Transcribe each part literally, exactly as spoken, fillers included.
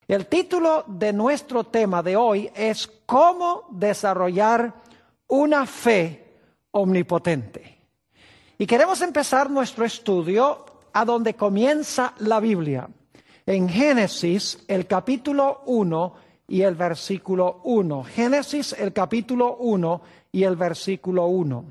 El título de nuestro tema de hoy es ¿Cómo desarrollar una fe omnipotente? Y queremos empezar nuestro estudio a donde comienza la Biblia, en Génesis, el capítulo uno y el versículo uno. Génesis, el capítulo uno y el versículo uno.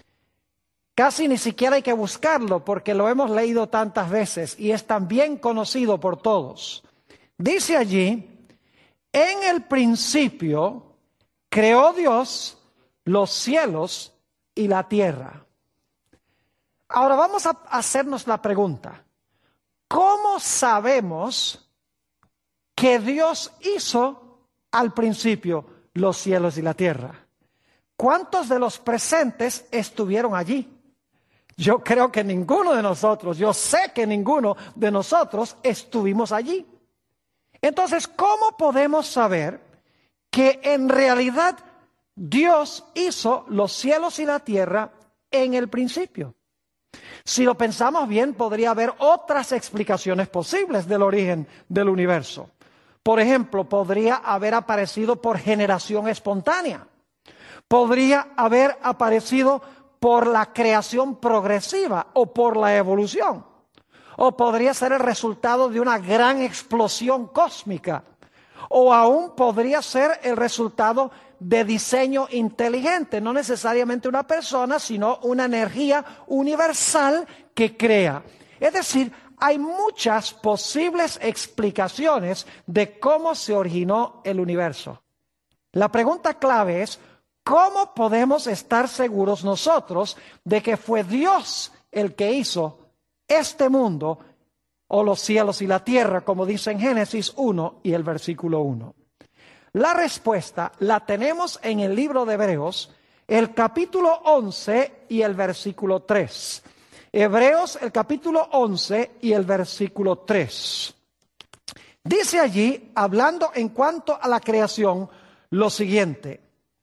Casi ni siquiera hay que buscarlo porque lo hemos leído tantas veces y es tan bien conocido por todos. Dice allí, en el principio creó Dios los cielos y la tierra. Ahora vamos a hacernos la pregunta, ¿cómo sabemos que Dios hizo al principio los cielos y la tierra? ¿Cuántos de los presentes estuvieron allí? Yo creo que ninguno de nosotros, yo sé que ninguno de nosotros estuvimos allí. Entonces, ¿cómo podemos saber que en realidad Dios hizo los cielos y la tierra en el principio? Si lo pensamos bien, podría haber otras explicaciones posibles del origen del universo. Por ejemplo, podría haber aparecido por generación espontánea. Podría haber aparecido por la creación progresiva o por la evolución. O podría ser el resultado de una gran explosión cósmica. O aún podría ser el resultado de diseño inteligente, no necesariamente una persona, sino una energía universal que crea. Es decir, hay muchas posibles explicaciones de cómo se originó el universo. La pregunta clave es, ¿cómo podemos estar seguros nosotros de que fue Dios el que hizo este mundo o los cielos y la tierra, como dice en Génesis uno y el versículo uno? La respuesta la tenemos en el libro de Hebreos, el capítulo once y el versículo tres. Hebreos, el capítulo once y el versículo tres. Dice allí, hablando en cuanto a la creación, lo siguiente.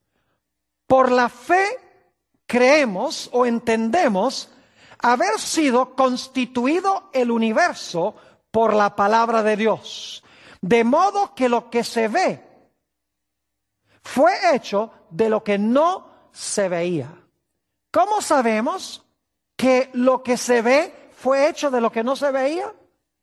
Por la fe creemos o entendemos haber sido constituido el universo por la palabra de Dios, de modo que lo que se ve fue hecho de lo que no se veía. ¿Cómo sabemos que lo que se ve fue hecho de lo que no se veía?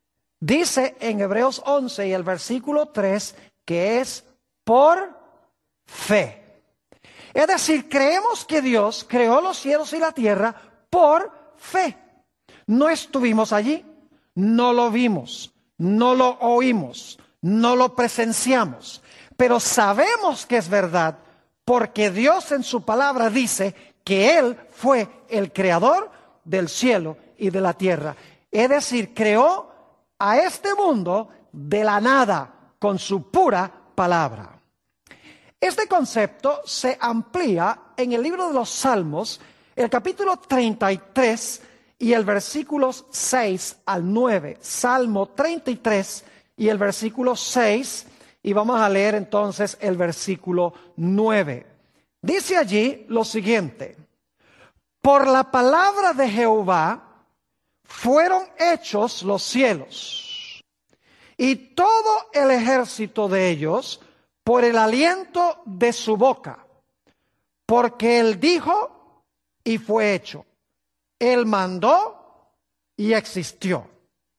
Dice en Hebreos once y el versículo tres que es por fe. Es decir, creemos que Dios creó los cielos y la tierra por fe. No estuvimos allí, no lo vimos, no lo oímos, no lo presenciamos, pero sabemos que es verdad porque Dios en su palabra dice que Él fue el creador del cielo y de la tierra. Es decir, creó a este mundo de la nada con su pura palabra. Este concepto se amplía en el libro de los Salmos, el capítulo treinta y tres y el versículos seis al nueve. Salmo treinta y tres y el versículo seis, y vamos a leer entonces el versículo nueve. Dice allí lo siguiente: por la palabra de Jehová fueron hechos los cielos, y todo el ejército de ellos por el aliento de su boca, porque Él dijo y fue hecho. Él mandó y existió.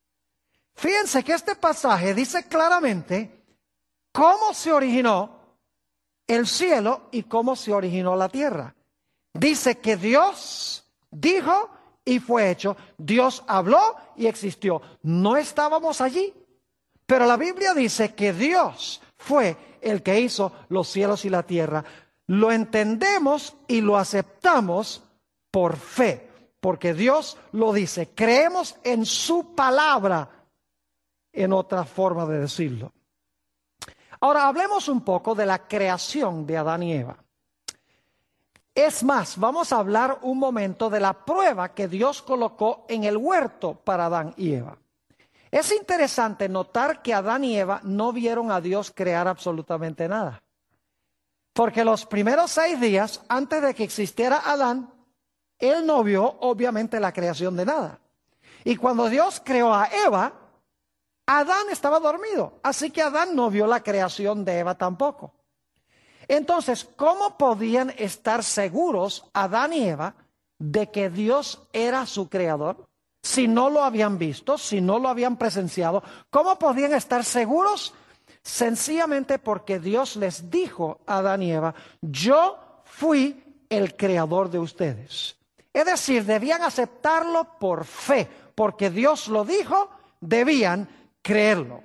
Fíjense que este pasaje dice claramente cómo se originó el cielo y cómo se originó la tierra. Dice que Dios dijo y fue hecho. Dios habló y existió. No estábamos allí, pero la Biblia dice que Dios fue el que hizo los cielos y la tierra. Lo entendemos y lo aceptamos por fe, porque Dios lo dice. Creemos en su palabra, en otra forma de decirlo. Ahora hablemos un poco de la creación de Adán y Eva. Es más, vamos a hablar un momento de la prueba que Dios colocó en el huerto para Adán y Eva. Es interesante notar que Adán y Eva no vieron a Dios crear absolutamente nada. Porque los primeros seis días, antes de que existiera Adán, él no vio obviamente la creación de nada. Y cuando Dios creó a Eva, Adán estaba dormido, así que Adán no vio la creación de Eva tampoco. Entonces, ¿cómo podían estar seguros Adán y Eva de que Dios era su creador? Si no lo habían visto, si no lo habían presenciado, ¿cómo podían estar seguros? Sencillamente porque Dios les dijo a Adán y Eva, yo fui el creador de ustedes. Es decir, debían aceptarlo por fe, porque Dios lo dijo, debían creerlo.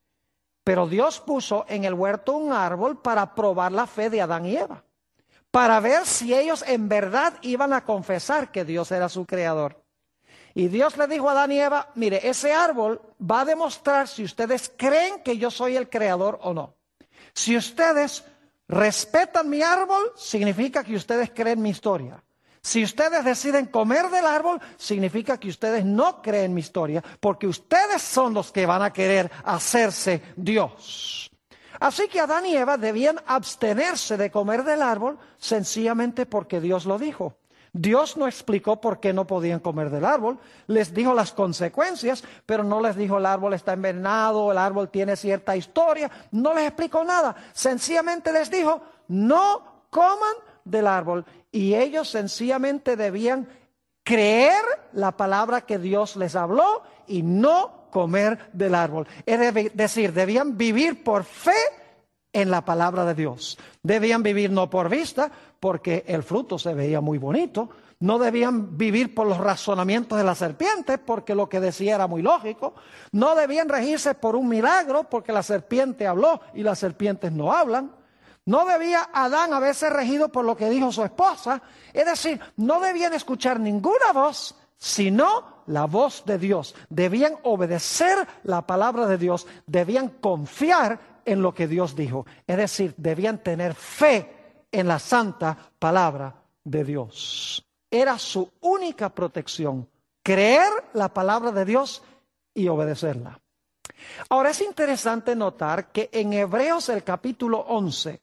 Pero Dios puso en el huerto un árbol para probar la fe de Adán y Eva, para ver si ellos en verdad iban a confesar que Dios era su creador. Y Dios le dijo a Adán y Eva, mire, ese árbol va a demostrar si ustedes creen que yo soy el creador o no. Si ustedes respetan mi árbol, significa que ustedes creen mi historia. Si ustedes deciden comer del árbol, significa que ustedes no creen mi historia, porque ustedes son los que van a querer hacerse Dios. Así que Adán y Eva debían abstenerse de comer del árbol sencillamente porque Dios lo dijo. Dios no explicó por qué no podían comer del árbol, les dijo las consecuencias, pero no les dijo el árbol está envenenado, el árbol tiene cierta historia, no les explicó nada. Sencillamente les dijo, no coman del árbol. Y ellos sencillamente debían creer la palabra que Dios les habló y no comer del árbol. Es decir, debían vivir por fe en la palabra de Dios. Debían vivir no por vista, porque el fruto se veía muy bonito. No debían vivir por los razonamientos de la serpiente, porque lo que decía era muy lógico. No debían regirse por un milagro, porque la serpiente habló y las serpientes no hablan. No debía Adán haberse regido por lo que dijo su esposa. Es decir, no debían escuchar ninguna voz, sino la voz de Dios. Debían obedecer la palabra de Dios. Debían confiar en lo que Dios dijo. Es decir, debían tener fe en la santa palabra de Dios. Era su única protección, creer la palabra de Dios y obedecerla. Ahora es interesante notar que en Hebreos el capítulo once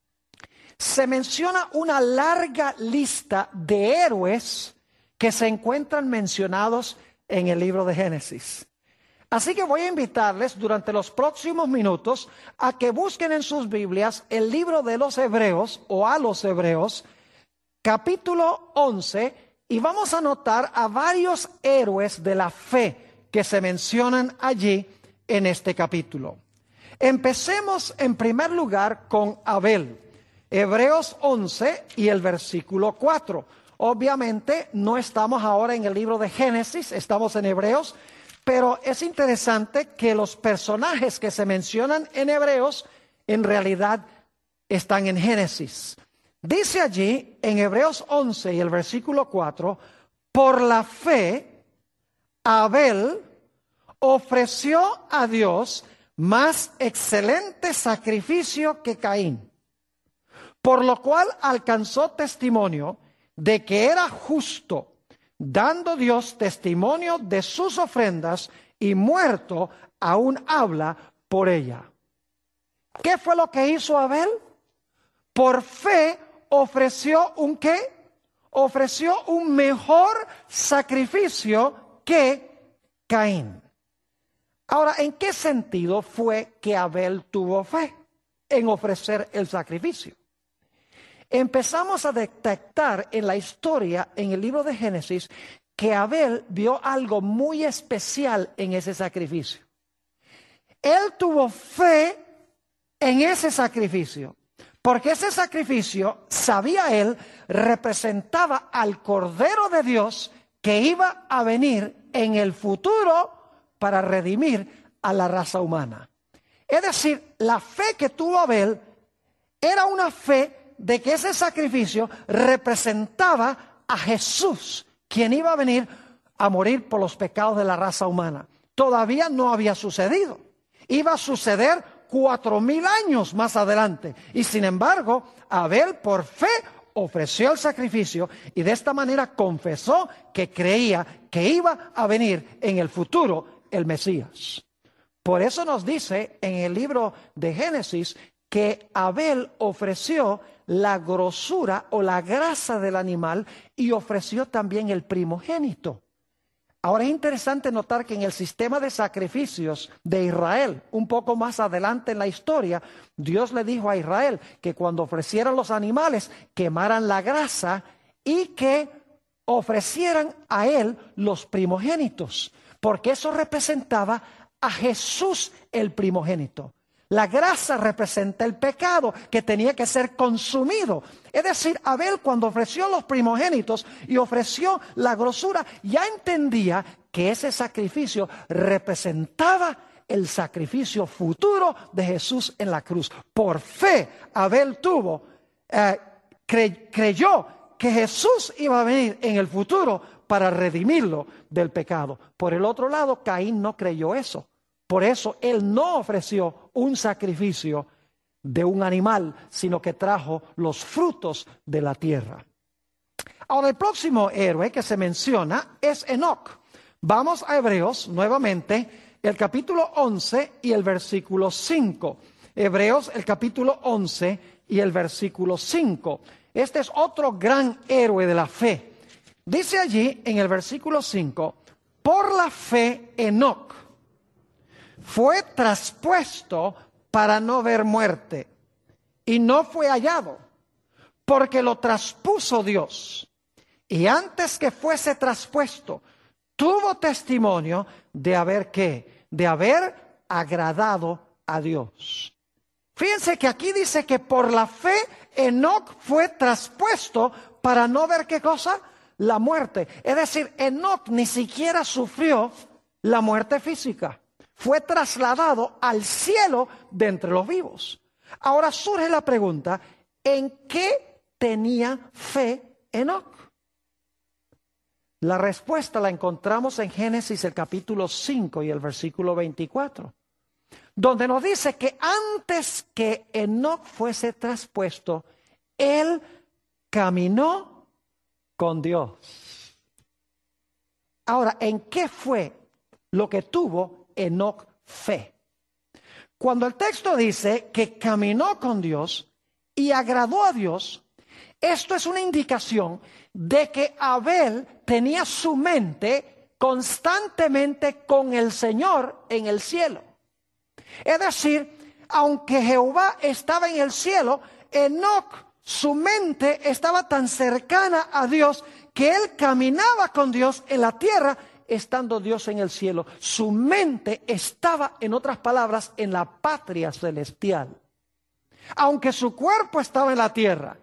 se menciona una larga lista de héroes que se encuentran mencionados en el libro de Génesis. Así que voy a invitarles durante los próximos minutos a que busquen en sus Biblias el libro de los Hebreos o a los Hebreos, capítulo once, y vamos a notar a varios héroes de la fe que se mencionan allí en este capítulo. Empecemos en primer lugar con Abel. Hebreos once y el versículo cuatro. Obviamente no estamos ahora en el libro de Génesis, estamos en Hebreos, pero es interesante que los personajes que se mencionan en Hebreos en realidad están en Génesis. Dice allí en Hebreos once y el versículo cuatro, por la fe Abel ofreció a Dios más excelente sacrificio que Caín, por lo cual alcanzó testimonio de que era justo, dando Dios testimonio de sus ofrendas, y muerto aún habla por ella. ¿Qué fue lo que hizo Abel? Por fe ofreció un ¿qué? Ofreció un mejor sacrificio que Caín. Ahora, ¿en qué sentido fue que Abel tuvo fe en ofrecer el sacrificio? Empezamos a detectar en la historia, en el libro de Génesis, que Abel vio algo muy especial en ese sacrificio. Él tuvo fe en ese sacrificio, porque ese sacrificio, sabía él, representaba al Cordero de Dios que iba a venir en el futuro para redimir a la raza humana. Es decir, la fe que tuvo Abel era una fe de que ese sacrificio representaba a Jesús, quien iba a venir a morir por los pecados de la raza humana. Todavía no había sucedido. Iba a suceder cuatro mil años más adelante. Y sin embargo, Abel por fe ofreció el sacrificio y de esta manera confesó que creía que iba a venir en el futuro el Mesías. Por eso nos dice en el libro de Génesis que Abel ofreció la grosura o la grasa del animal y ofreció también el primogénito. Ahora es interesante notar que en el sistema de sacrificios de Israel, un poco más adelante en la historia, Dios le dijo a Israel que cuando ofrecieran los animales, quemaran la grasa y que ofrecieran a él los primogénitos, porque eso representaba a Jesús el primogénito. La grasa representa el pecado que tenía que ser consumido. Es decir, Abel, cuando ofreció los primogénitos y ofreció la grosura, ya entendía que ese sacrificio representaba el sacrificio futuro de Jesús en la cruz. Por fe, Abel tuvo, eh, cre- creyó que Jesús iba a venir en el futuro para redimirlo del pecado. Por el otro lado, Caín no creyó eso. Por eso él no ofreció un sacrificio de un animal, sino que trajo los frutos de la tierra. Ahora, el próximo héroe que se menciona es Enoc. Vamos a Hebreos nuevamente, el capítulo once y el versículo cinco. Hebreos, el capítulo once y el versículo cinco. Este es otro gran héroe de la fe. Dice allí en el versículo cinco, por la fe Enoc fue traspuesto para no ver muerte, y no fue hallado, porque lo traspuso Dios. Y antes que fuese traspuesto, tuvo testimonio de haber ¿qué? De haber agradado a Dios. Fíjense que aquí dice que por la fe Enoc fue traspuesto para no ver ¿qué cosa? La muerte. Es decir, Enoc ni siquiera sufrió la muerte física. Fue trasladado al cielo de entre los vivos. Ahora surge la pregunta, ¿en qué tenía fe Enoc? La respuesta la encontramos en Génesis el capítulo cinco y el versículo veinticuatro, donde nos dice que antes que Enoc fuese traspuesto, él caminó con Dios. Ahora, ¿en qué fue lo que tuvo Enoc fe? Cuando el texto dice que caminó con Dios y agradó a Dios, esto es una indicación de que Abel tenía su mente constantemente con el Señor en el cielo. Es decir, aunque Jehová estaba en el cielo, Enoc, su mente estaba tan cercana a Dios que él caminaba con Dios en la tierra, estando Dios en el cielo. Su mente estaba, en otras palabras, en la patria celestial. Aunque su cuerpo estaba en la tierra,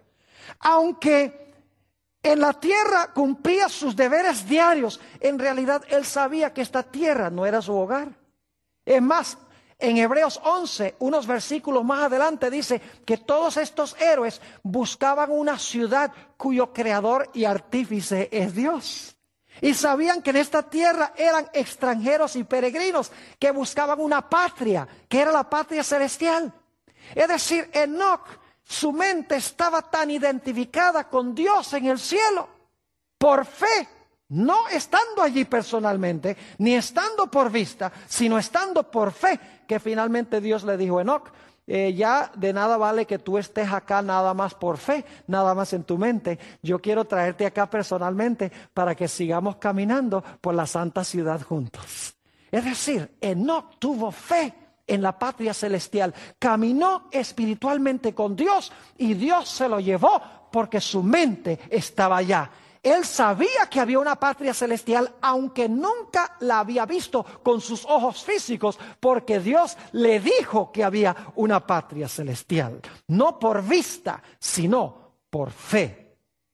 aunque en la tierra cumplía sus deberes diarios, en realidad él sabía que esta tierra no era su hogar. Es más, en Hebreos once, unos versículos más adelante, dice que todos estos héroes buscaban una ciudad cuyo creador y artífice es Dios. Y sabían que en esta tierra eran extranjeros y peregrinos que buscaban una patria, que era la patria celestial. Es decir, Enoc, su mente estaba tan identificada con Dios en el cielo, por fe, no estando allí personalmente, ni estando por vista, sino estando por fe, que finalmente Dios le dijo a Enoc, Eh, ya de nada vale que tú estés acá nada más por fe, nada más en tu mente. Yo quiero traerte acá personalmente para que sigamos caminando por la santa ciudad juntos. Es decir, Enoc tuvo fe en la patria celestial, caminó espiritualmente con Dios y Dios se lo llevó porque su mente estaba allá. Él sabía que había una patria celestial, aunque nunca la había visto con sus ojos físicos, porque Dios le dijo que había una patria celestial. No por vista, sino por fe.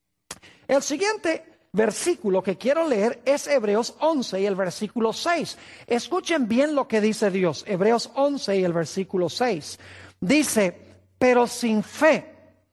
El siguiente versículo que quiero leer es Hebreos once y el versículo seis. Escuchen bien lo que dice Dios. Hebreos once y el versículo seis. Dice, pero sin fe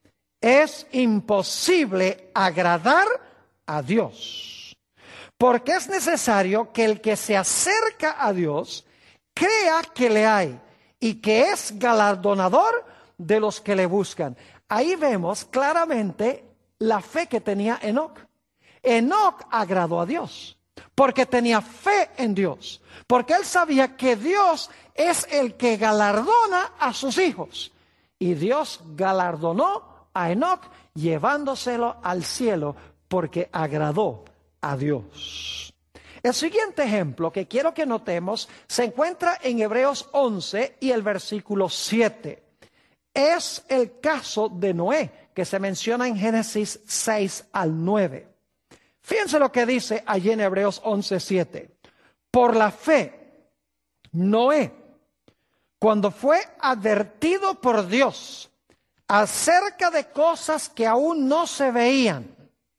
es imposible agradar a Dios, porque es necesario que el que se acerca a Dios crea que le hay y que es galardonador de los que le buscan. Ahí vemos claramente la fe que tenía Enoc. Enoc agradó a Dios porque tenía fe en Dios, porque él sabía que Dios es el que galardona a sus hijos, y Dios galardonó a Enoc llevándoselo al cielo porque agradó a Dios. El siguiente ejemplo que quiero que notemos se encuentra en Hebreos once y el versículo siete. Es el caso de Noé, que se menciona en Génesis seis al nueve. Fíjense lo que dice allí en Hebreos once, siete. Por la fe, Noé, cuando fue advertido por Dios acerca de cosas que aún no se veían,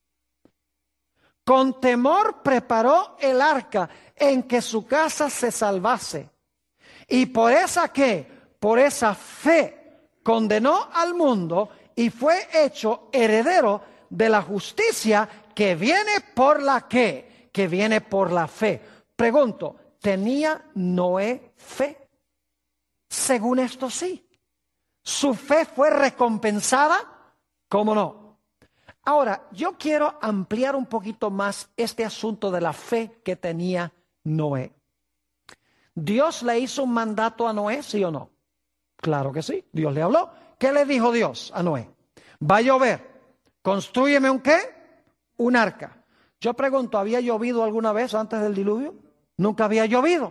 con temor preparó el arca en que su casa se salvase. Y por esa que, por esa fe, condenó al mundo y fue hecho heredero de la justicia que viene por la que, que viene por la fe. Pregunto, ¿tenía Noé fe? Según esto sí. ¿Su fe fue recompensada? ¿Cómo no? Ahora, yo quiero ampliar un poquito más este asunto de la fe que tenía Noé. ¿Dios le hizo un mandato a Noé, sí o no? Claro que sí, Dios le habló. ¿Qué le dijo Dios a Noé? Va a llover, constrúyeme un ¿qué? Un arca. Yo pregunto, ¿había llovido alguna vez antes del diluvio? Nunca había llovido.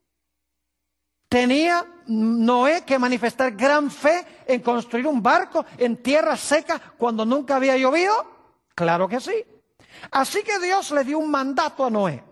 ¿Tenía Noé que manifestar gran fe en construir un barco en tierra seca cuando nunca había llovido? Claro que sí. Así que Dios le dio un mandato a Noé.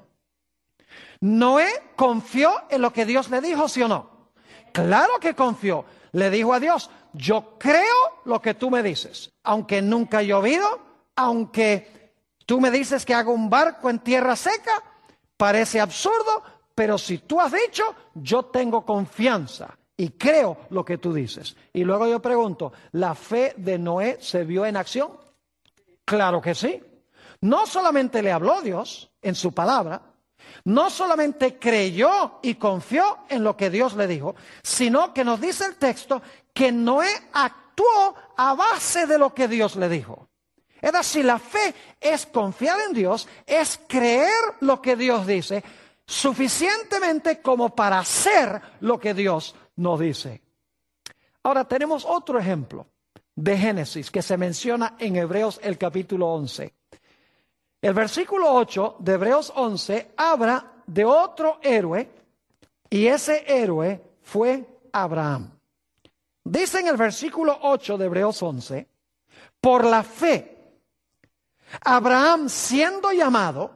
Noé confió en lo que Dios le dijo, ¿sí o no? Claro que confió. Le dijo a Dios, yo creo lo que tú me dices. Aunque nunca ha llovido, aunque tú me dices que haga un barco en tierra seca, parece absurdo, pero si tú has dicho, yo tengo confianza y creo lo que tú dices. Y luego yo pregunto, ¿la fe de Noé se vio en acción? Claro que sí. No solamente le habló Dios en su palabra, no solamente creyó y confió en lo que Dios le dijo, sino que nos dice el texto que Noé actuó a base de lo que Dios le dijo. Es decir, la fe es confiar en Dios, es creer lo que Dios dice, suficientemente como para hacer lo que Dios nos dice. Ahora tenemos otro ejemplo de Génesis que se menciona en Hebreos el capítulo once. El versículo ocho de Hebreos once habla de otro héroe y ese héroe fue Abraham. Dice en el versículo ocho de Hebreos once, por la fe, Abraham siendo llamado,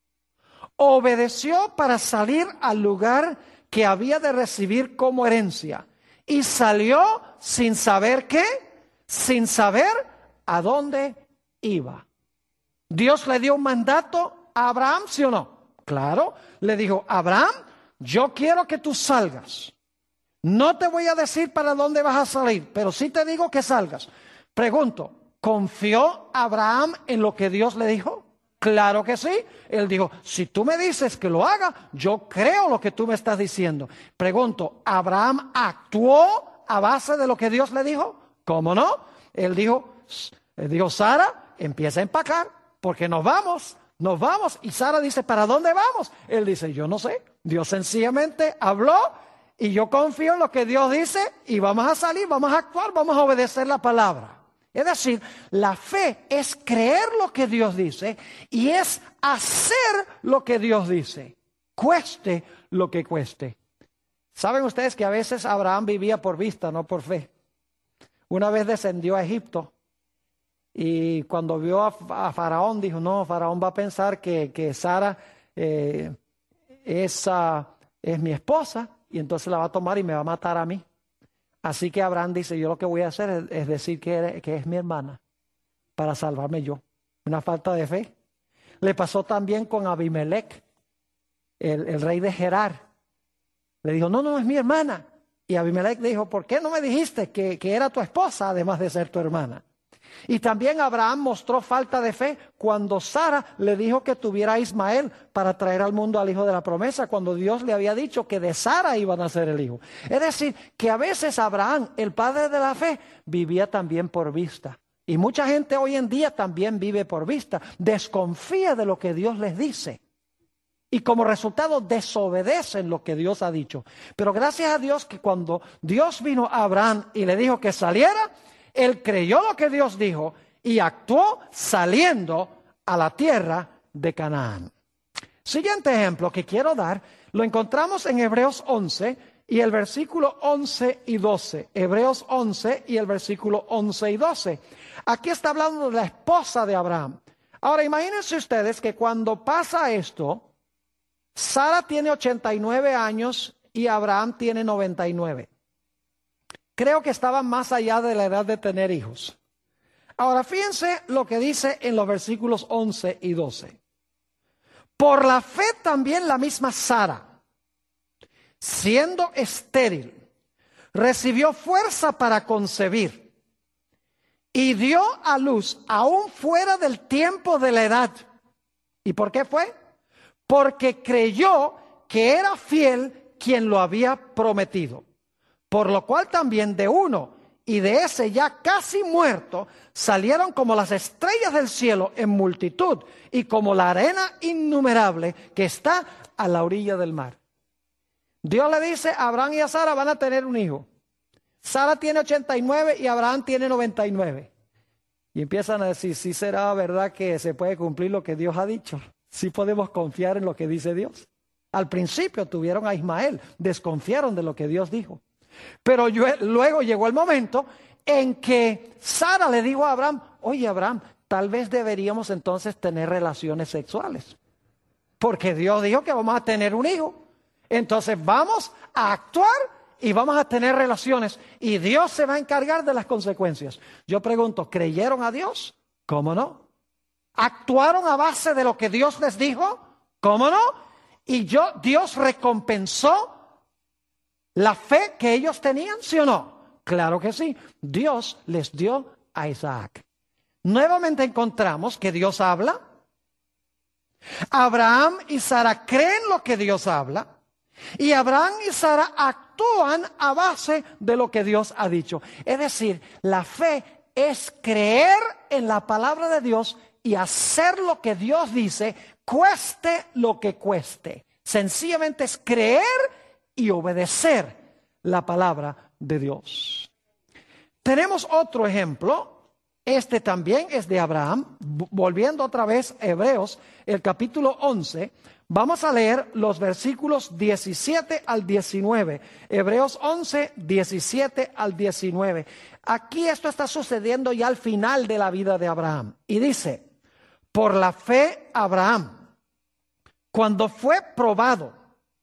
obedeció para salir al lugar que había de recibir como herencia. Y salió sin saber qué, sin saber a dónde iba. Dios le dio un mandato a Abraham, ¿sí o no? Claro, le dijo, Abraham, yo quiero que tú salgas. No te voy a decir para dónde vas a salir, pero sí te digo que salgas. Pregunto, ¿confió Abraham en lo que Dios le dijo? Claro que sí. Él dijo, si tú me dices que lo haga, yo creo lo que tú me estás diciendo. Pregunto, ¿Abraham actuó a base de lo que Dios le dijo? ¿Cómo no? Él dijo, él dijo, Sara, empieza a empacar, porque nos vamos, nos vamos. Y Sara dice, ¿para dónde vamos? Él dice, yo no sé. Dios sencillamente habló y yo confío en lo que Dios dice y vamos a salir, vamos a actuar, vamos a obedecer la palabra. Es decir, la fe es creer lo que Dios dice y es hacer lo que Dios dice, cueste lo que cueste. ¿Saben ustedes que a veces Abraham vivía por vista, no por fe? Una vez descendió a Egipto y cuando vio a, a Faraón dijo, no, Faraón va a pensar que, que Sara eh, es, uh, es mi esposa y entonces la va a tomar y me va a matar a mí. Así que Abraham dice, yo lo que voy a hacer es, es decir que, que es mi hermana para salvarme yo. Una falta de fe. Le pasó también con Abimelech, el, el rey de Gerar. Le dijo, no, no, es mi hermana. Y Abimelech dijo, ¿por qué no me dijiste que, que era tu esposa además de ser tu hermana? Y también Abraham mostró falta de fe cuando Sara le dijo que tuviera a Ismael para traer al mundo al hijo de la promesa, cuando Dios le había dicho que de Sara iba a nacer el hijo. Es decir, que a veces Abraham, el padre de la fe, vivía también por vista. Y mucha gente hoy en día también vive por vista, desconfía de lo que Dios les dice. Y como resultado desobedecen lo que Dios ha dicho. Pero gracias a Dios que cuando Dios vino a Abraham y le dijo que saliera, él creyó lo que Dios dijo y actuó saliendo a la tierra de Canaán. Siguiente ejemplo que quiero dar, lo encontramos en Hebreos once y el versículo once y doce. Hebreos once y el versículo once y doce. Aquí está hablando de la esposa de Abraham. Ahora imagínense ustedes que cuando pasa esto, Sara tiene ochenta y nueve años y Abraham tiene noventa y nueve. Creo que estaban más allá de la edad de tener hijos. Ahora fíjense lo que dice en los versículos once y doce. Por la fe también la misma Sara, siendo estéril, recibió fuerza para concebir y dio a luz aún fuera del tiempo de la edad. ¿Y por qué fue? Porque creyó que era fiel quien lo había prometido. Por lo cual también de uno y de ese ya casi muerto salieron como las estrellas del cielo en multitud y como la arena innumerable que está a la orilla del mar. Dios le dice a Abraham y a Sara van a tener un hijo. Sara tiene ochenta y nueve y Abraham tiene noventa y nueve. Y empiezan a decir, ¿sí será verdad que se puede cumplir lo que Dios ha dicho? ¿Sí podemos confiar en lo que dice Dios? Al principio tuvieron a Ismael, desconfiaron de lo que Dios dijo. Pero yo, luego llegó el momento en que Sara le dijo a Abraham, oye Abraham, tal vez deberíamos entonces tener relaciones sexuales. Porque Dios dijo que vamos a tener un hijo. Entonces vamos a actuar y vamos a tener relaciones. Y Dios se va a encargar de las consecuencias. Yo pregunto, ¿creyeron a Dios? ¿Cómo no? ¿Actuaron a base de lo que Dios les dijo? ¿Cómo no? Y yo, Dios recompensó la fe que ellos tenían, ¿sí o no? Claro que sí. Dios les dio a Isaac. Nuevamente encontramos que Dios habla. Abraham y Sara creen lo que Dios habla. Y Abraham y Sara actúan a base de lo que Dios ha dicho. Es decir, la fe es creer en la palabra de Dios y hacer lo que Dios dice, cueste lo que cueste. Sencillamente es creer y obedecer la palabra de Dios. Tenemos otro ejemplo. Este también es de Abraham. Volviendo otra vez a Hebreos, el capítulo once. Vamos a leer los versículos diecisiete al diecinueve. Hebreos once, diecisiete al diecinueve. Aquí esto está sucediendo ya al final de la vida de Abraham. Y dice, por la fe Abraham, cuando fue probado,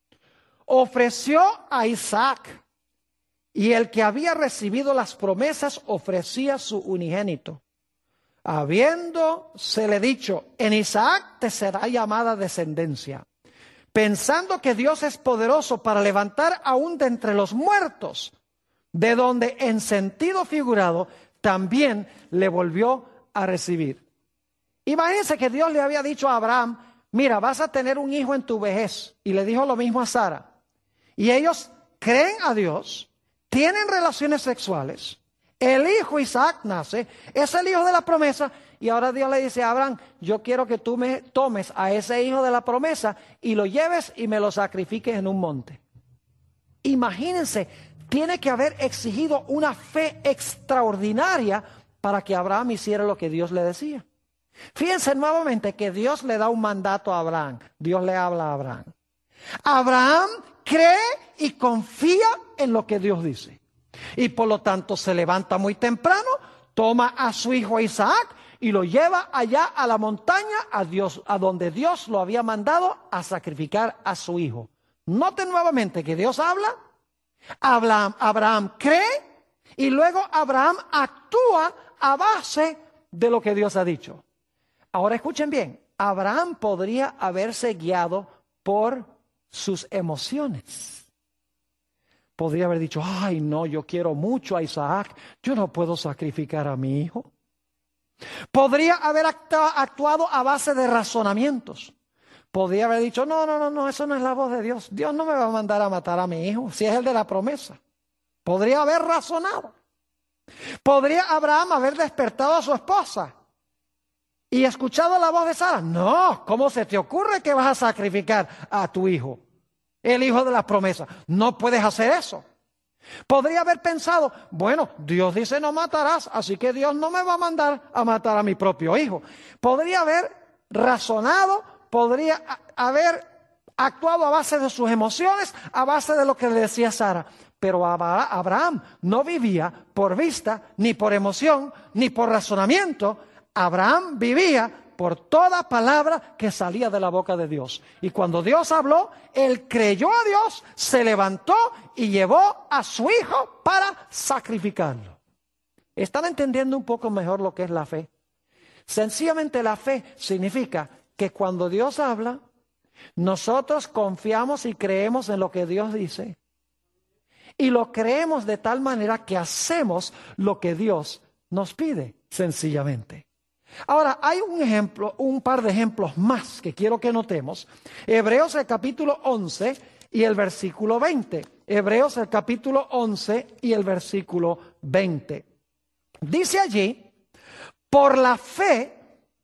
ofreció a Isaac, y el que había recibido las promesas ofrecía su unigénito, habiéndosele dicho, en Isaac te será llamada descendencia, pensando que Dios es poderoso para levantar aún de entre los muertos, de donde en sentido figurado también le volvió a recibir. Imagínense que Dios le había dicho a Abraham, mira, vas a tener un hijo en tu vejez, y le dijo lo mismo a Sara. Y ellos creen a Dios, tienen relaciones sexuales, el hijo Isaac nace, es el hijo de la promesa, y ahora Dios le dice a Abraham, yo quiero que tú me tomes a ese hijo de la promesa y lo lleves y me lo sacrifiques en un monte. Imagínense, tiene que haber exigido una fe extraordinaria para que Abraham hiciera lo que Dios le decía. Fíjense nuevamente que Dios le da un mandato a Abraham, Dios le habla a Abraham. Abraham cree y confía en lo que Dios dice. Y por lo tanto se levanta muy temprano, toma a su hijo Isaac y lo lleva allá a la montaña, a Dios, a donde Dios lo había mandado a sacrificar a su hijo. Noten nuevamente que Dios habla, Abraham, Abraham cree y luego Abraham actúa a base de lo que Dios ha dicho. Ahora escuchen bien, Abraham podría haberse guiado por sus emociones. Podría haber dicho, ay no, yo quiero mucho a Isaac, yo no puedo sacrificar a mi hijo. Podría haber actu- actuado a base de razonamientos. Podría haber dicho, no, no, no, no, eso no es la voz de Dios. Dios no me va a mandar a matar a mi hijo, si es el de la promesa. Podría haber razonado. Podría Abraham haber despertado a su esposa y escuchado la voz de Sara. No, ¿cómo se te ocurre que vas a sacrificar a tu hijo? El hijo de la promesa. No puedes hacer eso. Podría haber pensado, bueno, Dios dice no matarás, así que Dios no me va a mandar a matar a mi propio hijo. Podría haber razonado podría haber actuado a base de sus emociones, a base de lo que le decía Sara. Pero Abraham no vivía por vista, ni por emoción, ni por razonamiento. Abraham vivía por toda palabra que salía de la boca de Dios. Y cuando Dios habló, él creyó a Dios, se levantó y llevó a su hijo para sacrificarlo. ¿Están entendiendo un poco mejor lo que es la fe? Sencillamente la fe significa que cuando Dios habla, nosotros confiamos y creemos en lo que Dios dice. Y lo creemos de tal manera que hacemos lo que Dios nos pide, sencillamente. Ahora, hay un ejemplo, un par de ejemplos más que quiero que notemos. Hebreos el capítulo once y el versículo veinte. Hebreos el capítulo once y el versículo veinte. Dice allí, por la fe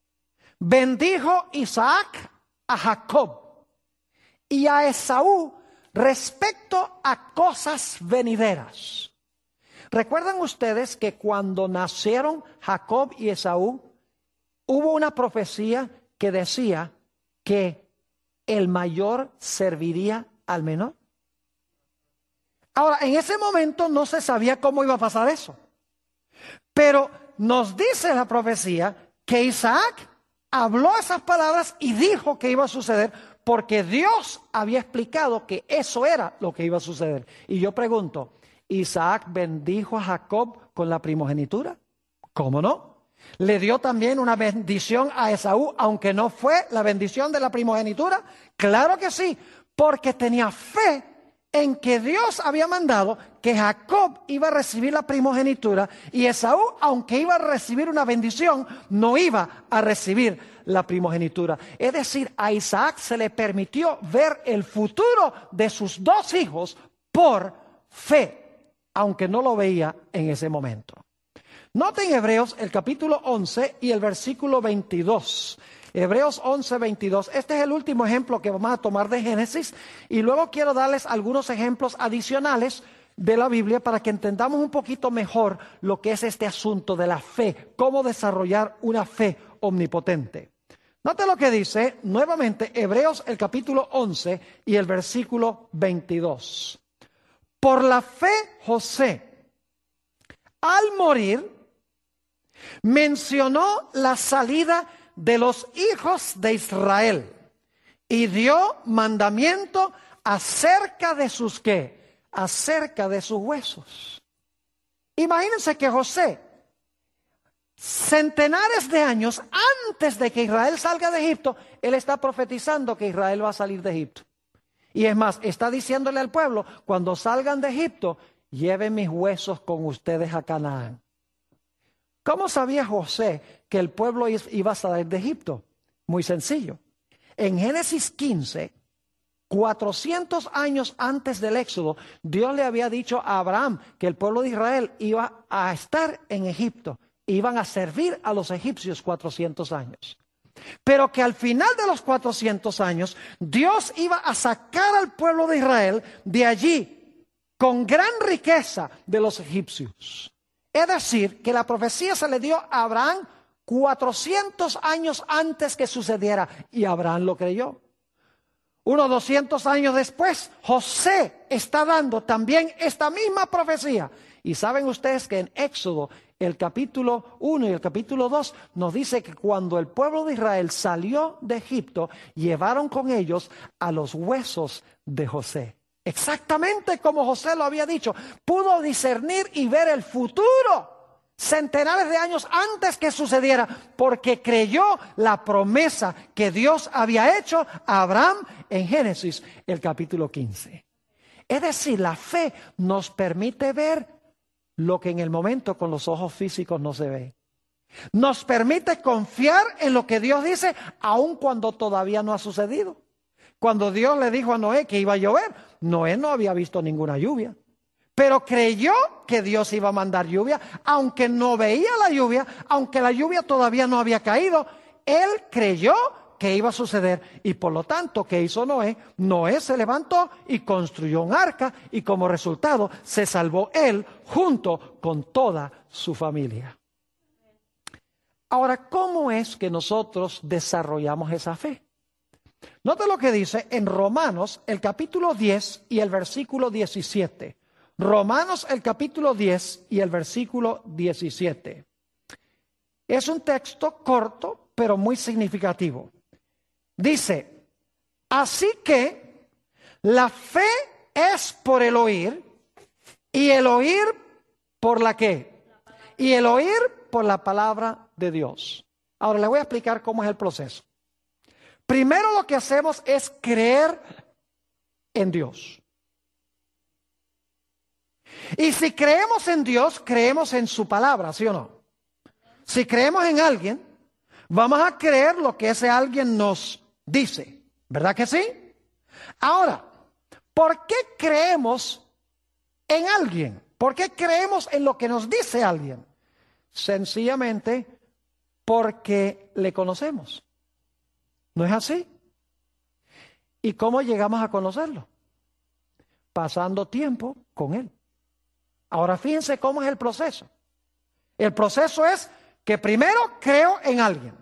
bendijo Isaac a Jacob y a Esaú respecto a cosas venideras. ¿Recuerdan ustedes que cuando nacieron Jacob y Esaú, hubo una profecía que decía que el mayor serviría al menor? Ahora, en ese momento no se sabía cómo iba a pasar eso. Pero nos dice la profecía que Isaac habló esas palabras y dijo que iba a suceder porque Dios había explicado que eso era lo que iba a suceder. Y yo pregunto, ¿Isaac bendijo a Jacob con la primogenitura? ¿Cómo no? ¿Le dio también una bendición a Esaú, aunque no fue la bendición de la primogenitura? Claro que sí, porque tenía fe en que Dios había mandado que Jacob iba a recibir la primogenitura y Esaú, aunque iba a recibir una bendición, no iba a recibir la primogenitura. Es decir, a Isaac se le permitió ver el futuro de sus dos hijos por fe, aunque no lo veía en ese momento. Noten Hebreos el capítulo once y el versículo veintidós. Hebreos once, veintidós. Este es el último ejemplo que vamos a tomar de Génesis y luego quiero darles algunos ejemplos adicionales de la Biblia para que entendamos un poquito mejor lo que es este asunto de la fe, cómo desarrollar una fe omnipotente. Note lo que dice nuevamente Hebreos el capítulo once y el versículo veintidós. Por la fe José, al morir, mencionó la salida de los hijos de Israel y dio mandamiento acerca de sus ¿qué? Acerca de sus huesos. Imagínense que José, centenares de años antes de que Israel salga de Egipto, él está profetizando que Israel va a salir de Egipto. Y es más, está diciéndole al pueblo, cuando salgan de Egipto, lleven mis huesos con ustedes a Canaán. ¿Cómo sabía José que el pueblo iba a salir de Egipto? Muy sencillo. En Génesis quince, cuatrocientos años antes del Éxodo, Dios le había dicho a Abraham que el pueblo de Israel iba a estar en Egipto. Iban a servir a los egipcios cuatrocientos años. Pero que al final de los cuatrocientos años, Dios iba a sacar al pueblo de Israel de allí con gran riqueza de los egipcios. Es decir, que la profecía se le dio a Abraham cuatrocientos años antes que sucediera y Abraham lo creyó. Unos doscientos años después, José está dando también esta misma profecía. Y saben ustedes que en Éxodo, el capítulo uno y el capítulo dos, nos dice que cuando el pueblo de Israel salió de Egipto, llevaron con ellos a los huesos de José. Exactamente como José lo había dicho. Pudo discernir y ver el futuro centenares de años antes que sucediera, porque creyó la promesa que Dios había hecho a Abraham en Génesis, el capítulo quince. Es decir, la fe nos permite ver lo que en el momento con los ojos físicos no se ve. Nos permite confiar en lo que Dios dice, aun cuando todavía no ha sucedido. Cuando Dios le dijo a Noé que iba a llover, Noé no había visto ninguna lluvia. Pero creyó que Dios iba a mandar lluvia, aunque no veía la lluvia, aunque la lluvia todavía no había caído. Él creyó que iba a suceder y por lo tanto, ¿qué hizo Noé? Noé se levantó y construyó un arca y como resultado se salvó él junto con toda su familia. Ahora, ¿cómo es que nosotros desarrollamos esa fe? Note lo que dice en Romanos, el capítulo diez y el versículo diecisiete. Romanos, el capítulo diez y el versículo diecisiete. Es un texto corto, pero muy significativo. Dice, así que la fe es por el oír, y el oír por la qué, y el oír por la palabra de Dios. Ahora le voy a explicar cómo es el proceso. Primero lo que hacemos es creer en Dios. Y si creemos en Dios, creemos en su palabra, ¿sí o no? Si creemos en alguien, vamos a creer lo que ese alguien nos dice, ¿verdad que sí? Ahora, ¿por qué creemos en alguien? ¿Por qué creemos en lo que nos dice alguien? Sencillamente porque le conocemos. ¿No es así? ¿Y cómo llegamos a conocerlo? Pasando tiempo con él. Ahora fíjense cómo es el proceso. El proceso es que primero creo en alguien.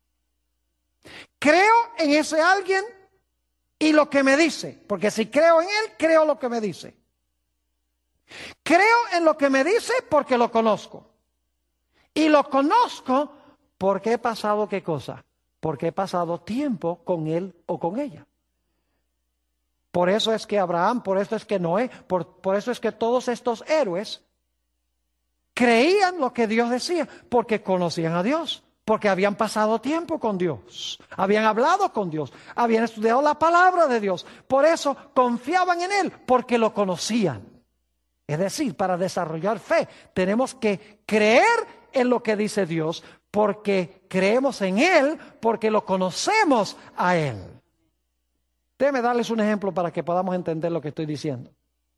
Creo en ese alguien y lo que me dice. Porque si creo en él, creo lo que me dice. Creo en lo que me dice porque lo conozco. Y lo conozco porque he pasado ¿qué cosa? Porque he pasado tiempo con él o con ella. Por eso es que Abraham, por eso es que Noé, por, por eso es que todos estos héroes creían lo que Dios decía, porque conocían a Dios, porque habían pasado tiempo con Dios, habían hablado con Dios, habían estudiado la palabra de Dios. Por eso confiaban en Él, porque lo conocían. Es decir, para desarrollar fe tenemos que creer en lo que dice Dios, porque creemos en Él, porque lo conocemos a Él. Déjenme darles un ejemplo para que podamos entender lo que estoy diciendo.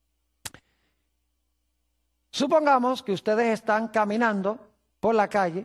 Supongamos que ustedes están caminando por la calle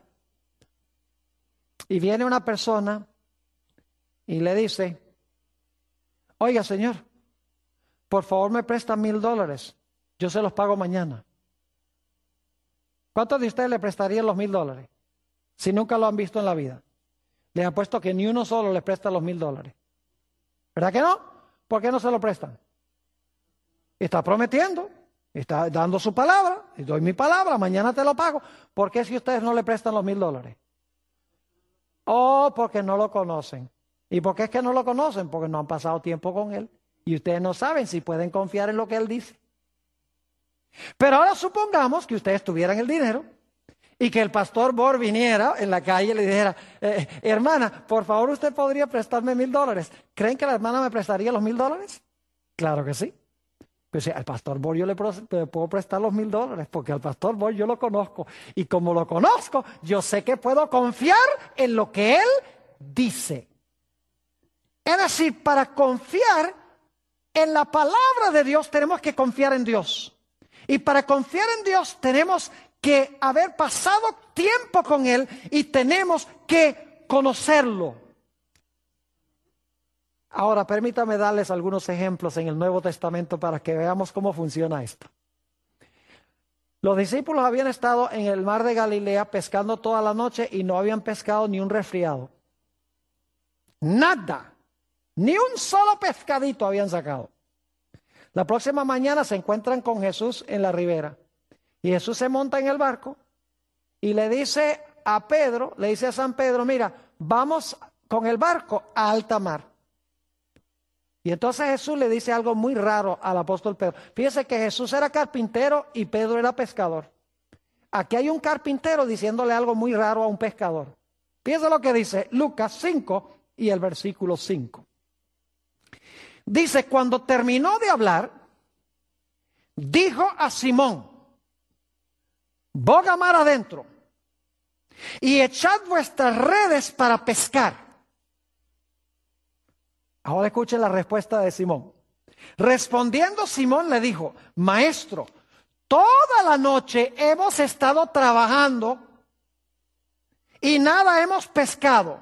y viene una persona y le dice, oiga señor, por favor me prestan mil dólares, yo se los pago mañana. ¿Cuántos de ustedes le prestarían los mil dólares si nunca lo han visto en la vida? Les apuesto que ni uno solo les presta los mil dólares. ¿Verdad que no? ¿Por qué no se lo prestan? Está prometiendo, está dando su palabra, y doy mi palabra, mañana te lo pago. ¿Por qué si ustedes no le prestan los mil dólares? Oh, porque no lo conocen. ¿Y por qué es que no lo conocen? Porque no han pasado tiempo con él. Y ustedes no saben si pueden confiar en lo que él dice. Pero ahora supongamos que ustedes tuvieran el dinero y que el pastor Bor viniera en la calle y le dijera, eh, hermana, por favor usted podría prestarme mil dólares. ¿Creen que la hermana me prestaría los mil dólares? Claro que sí. Pues al pastor Bor yo le, le puedo prestar los mil dólares porque al pastor Bor yo lo conozco. Y como lo conozco, yo sé que puedo confiar en lo que él dice. Es decir, para confiar en la palabra de Dios tenemos que confiar en Dios. Y para confiar en Dios tenemos que haber pasado tiempo con Él y tenemos que conocerlo. Ahora, permítame darles algunos ejemplos en el Nuevo Testamento para que veamos cómo funciona esto. Los discípulos habían estado en el mar de Galilea pescando toda la noche y no habían pescado ni un resfriado. Nada, ni un solo pescadito habían sacado. La próxima mañana se encuentran con Jesús en la ribera. Y Jesús se monta en el barco y le dice a Pedro, le dice a San Pedro, mira, vamos con el barco a alta mar. Y entonces Jesús le dice algo muy raro al apóstol Pedro. Fíjese que Jesús era carpintero y Pedro era pescador. Aquí hay un carpintero diciéndole algo muy raro a un pescador. Fíjese lo que dice Lucas cinco y el versículo cinco. Dice, cuando terminó de hablar, dijo a Simón, boga mar adentro y echad vuestras redes para pescar. Ahora escuchen la respuesta de Simón. Respondiendo Simón le dijo, maestro, toda la noche hemos estado trabajando y nada hemos pescado.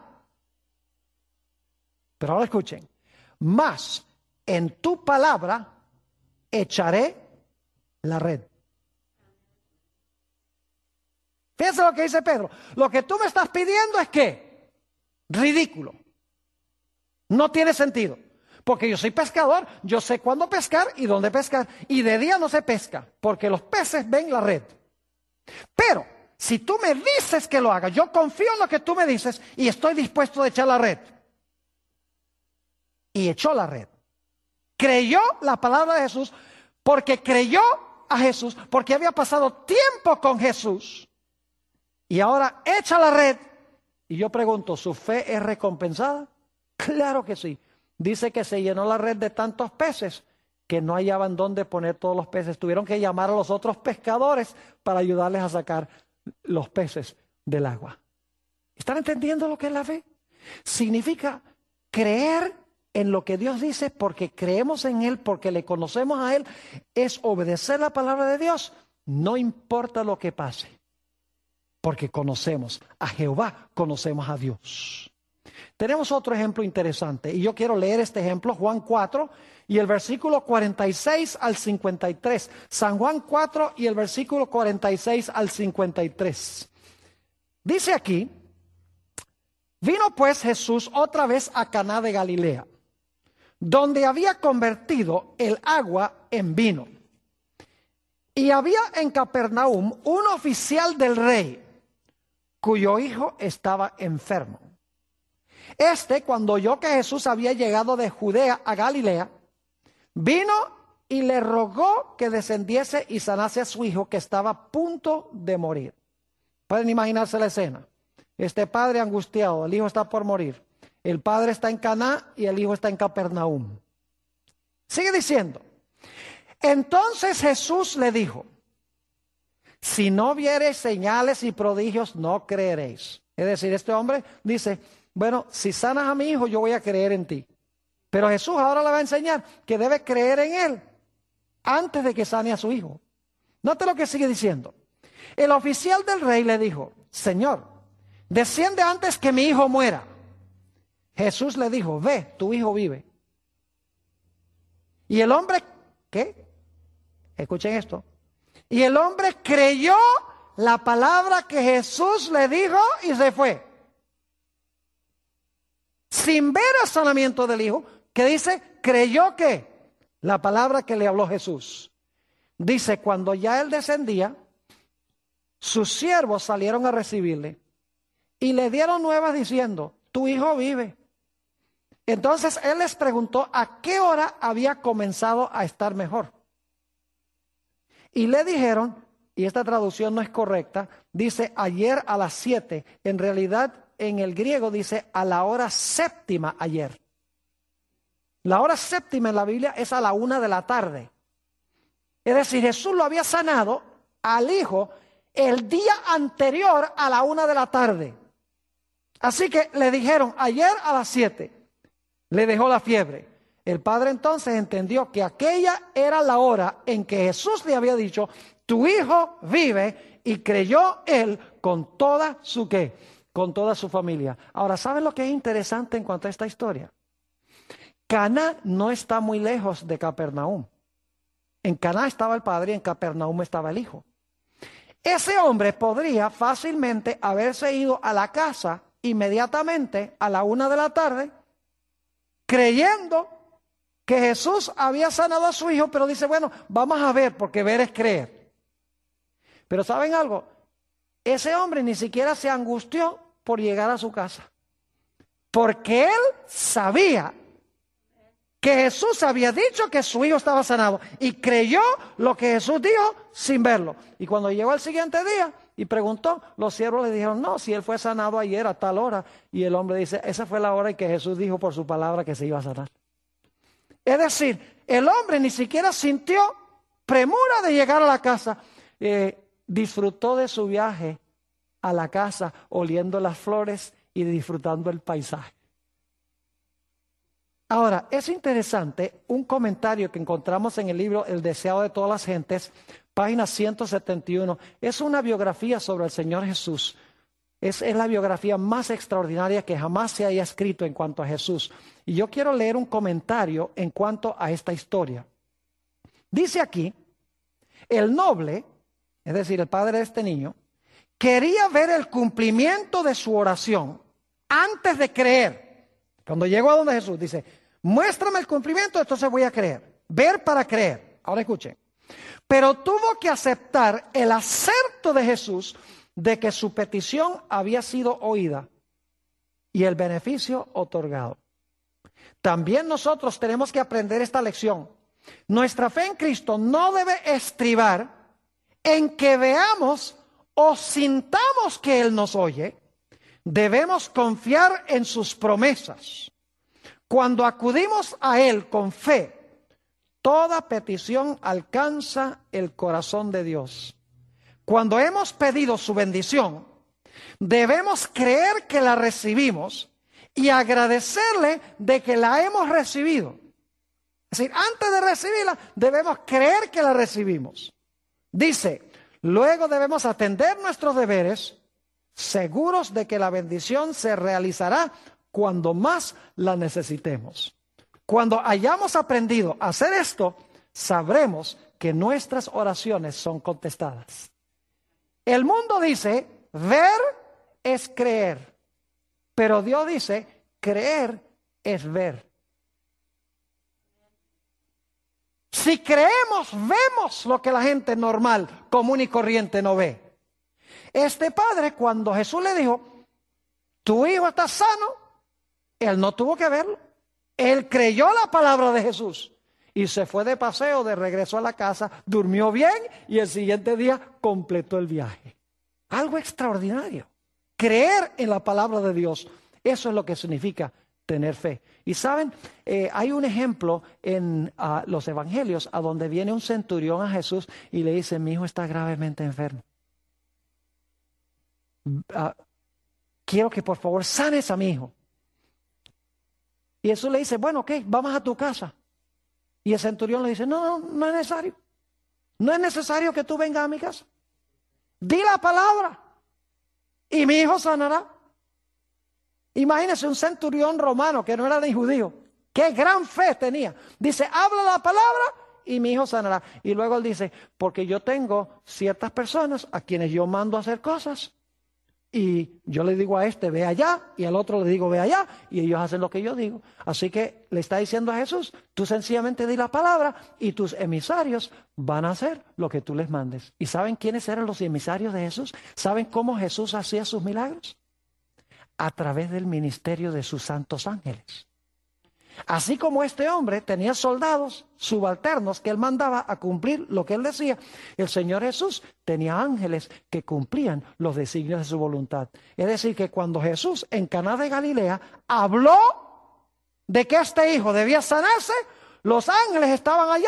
Pero ahora escuchen, mas en tu palabra echaré la red. Fíjense lo que dice Pedro. Lo que tú me estás pidiendo es ¿qué? Ridículo. No tiene sentido. Porque yo soy pescador, yo sé cuándo pescar y dónde pescar. Y de día no se pesca, porque los peces ven la red. Pero si tú me dices que lo haga, yo confío en lo que tú me dices y estoy dispuesto a echar la red. Y echó la red. Creyó la palabra de Jesús porque creyó a Jesús, porque había pasado tiempo con Jesús. Y ahora echa la red. Y yo pregunto, ¿su fe es recompensada? Claro que sí. Dice que se llenó la red de tantos peces que no hallaban dónde poner todos los peces. Tuvieron que llamar a los otros pescadores para ayudarles a sacar los peces del agua. ¿Están entendiendo lo que es la fe? Significa creer en lo que Dios dice porque creemos en Él, porque le conocemos a Él. Es obedecer la palabra de Dios, no importa lo que pase. Porque conocemos a Jehová, conocemos a Dios. Tenemos otro ejemplo interesante y yo quiero leer este ejemplo, Juan cuatro y el versículo cuarenta y seis al cincuenta y tres. San Juan cuatro y el versículo cuarenta y seis al cincuenta y tres. Dice aquí, vino pues Jesús otra vez a Caná de Galilea, donde había convertido el agua en vino. Y había en Capernaum un oficial del rey, cuyo hijo estaba enfermo. Este, cuando oyó que Jesús había llegado de Judea a Galilea, vino y le rogó que descendiese y sanase a su hijo que estaba a punto de morir. Pueden imaginarse la escena. Este padre angustiado, el hijo está por morir. El padre está en Caná y el hijo está en Capernaum. Sigue diciendo. Entonces Jesús le dijo, si no viereis señales y prodigios, no creeréis. Es decir, este hombre dice, bueno, si sanas a mi hijo, yo voy a creer en ti. Pero Jesús ahora le va a enseñar que debe creer en él antes de que sane a su hijo. Note lo que sigue diciendo. El oficial del rey le dijo, Señor, desciende antes que mi hijo muera. Jesús le dijo, ve, tu hijo vive. Y el hombre, ¿qué? Escuchen esto. Y el hombre creyó la palabra que Jesús le dijo y se fue. Sin ver el sanamiento del hijo, que dice, creyó que la palabra que le habló Jesús. Dice, cuando ya él descendía, sus siervos salieron a recibirle y le dieron nuevas diciendo, tu hijo vive. Entonces él les preguntó a qué hora había comenzado a estar mejor. Y le dijeron, y esta traducción no es correcta, dice ayer a las siete, en realidad en el griego dice a la hora séptima ayer. La hora séptima en la Biblia es a la una de la tarde. Es decir, Jesús lo había sanado al hijo el día anterior a la una de la tarde. Así que le dijeron ayer a las siete, le dejó la fiebre. El padre entonces entendió que aquella era la hora en que Jesús le había dicho, tu hijo vive, y creyó él con toda su ¿qué? Con toda su familia. Ahora, ¿saben lo que es interesante en cuanto a esta historia? Caná no está muy lejos de Capernaum. En Caná estaba el padre y en Capernaum estaba el hijo. Ese hombre podría fácilmente haberse ido a la casa inmediatamente a la una de la tarde, creyendo que Jesús había sanado a su hijo, pero dice, bueno, vamos a ver, porque ver es creer. Pero ¿saben algo? Ese hombre ni siquiera se angustió por llegar a su casa, porque él sabía que Jesús había dicho que su hijo estaba sanado y creyó lo que Jesús dijo sin verlo. Y cuando llegó el siguiente día y preguntó, los siervos le dijeron, no, si él fue sanado ayer a tal hora. Y el hombre dice, esa fue la hora en que Jesús dijo por su palabra que se iba a sanar. Es decir, el hombre ni siquiera sintió premura de llegar a la casa. Eh, disfrutó de su viaje a la casa oliendo las flores y disfrutando el paisaje. Ahora, es interesante un comentario que encontramos en el libro El deseado de todas las gentes, página ciento setenta y uno. Es una biografía sobre el Señor Jesús. Es, es la biografía más extraordinaria que jamás se haya escrito en cuanto a Jesús. Y yo quiero leer un comentario en cuanto a esta historia. Dice aquí, el noble, es decir, el padre de este niño, quería ver el cumplimiento de su oración antes de creer. Cuando llegó a donde Jesús, dice, muéstrame el cumplimiento, entonces voy a creer. Ver para creer. Ahora escuchen. Pero tuvo que aceptar el acerto de Jesús de que su petición había sido oída y el beneficio otorgado. También nosotros tenemos que aprender esta lección. Nuestra fe en Cristo no debe estribar en que veamos o sintamos que Él nos oye. Debemos confiar en sus promesas. Cuando acudimos a Él con fe, toda petición alcanza el corazón de Dios. Cuando hemos pedido su bendición, debemos creer que la recibimos y agradecerle de que la hemos recibido. Es decir, antes de recibirla, debemos creer que la recibimos. Dice, luego debemos atender nuestros deberes, seguros de que la bendición se realizará cuando más la necesitemos. Cuando hayamos aprendido a hacer esto, sabremos que nuestras oraciones son contestadas. El mundo dice, ver es creer, pero Dios dice, creer es ver. Si creemos, vemos lo que la gente normal, común y corriente no ve. Este padre, cuando Jesús le dijo, tu hijo está sano, él no tuvo que verlo. Él creyó la palabra de Jesús y se fue de paseo, de regreso a la casa, durmió bien y el siguiente día completó el viaje. Algo extraordinario. Creer en la palabra de Dios, eso es lo que significa tener fe. Y saben, eh, hay un ejemplo en uh, los evangelios a donde viene un centurión a Jesús y le dice, mi hijo está gravemente enfermo. Uh, quiero que por favor sanes a mi hijo. Y Jesús le dice, bueno, ok, vamos a tu casa. Y el centurión le dice, no, no, no es necesario. No es necesario que tú vengas a mi casa. Di la palabra y mi hijo sanará. Imagínese un centurión romano que no era ni judío. Qué gran fe tenía. Dice, habla la palabra y mi hijo sanará. Y luego él dice, porque yo tengo ciertas personas a quienes yo mando a hacer cosas. Y yo le digo a este, ve allá, y al otro le digo, ve allá, y ellos hacen lo que yo digo. Así que le está diciendo a Jesús, tú sencillamente di la palabra y tus emisarios van a hacer lo que tú les mandes. ¿Y saben quiénes eran los emisarios de Jesús? ¿Saben cómo Jesús hacía sus milagros? A través del ministerio de sus santos ángeles. Así como este hombre tenía soldados subalternos que él mandaba a cumplir lo que él decía, el Señor Jesús tenía ángeles que cumplían los designios de su voluntad. Es decir, que cuando Jesús en Caná de Galilea habló de que este hijo debía sanarse, los ángeles estaban allá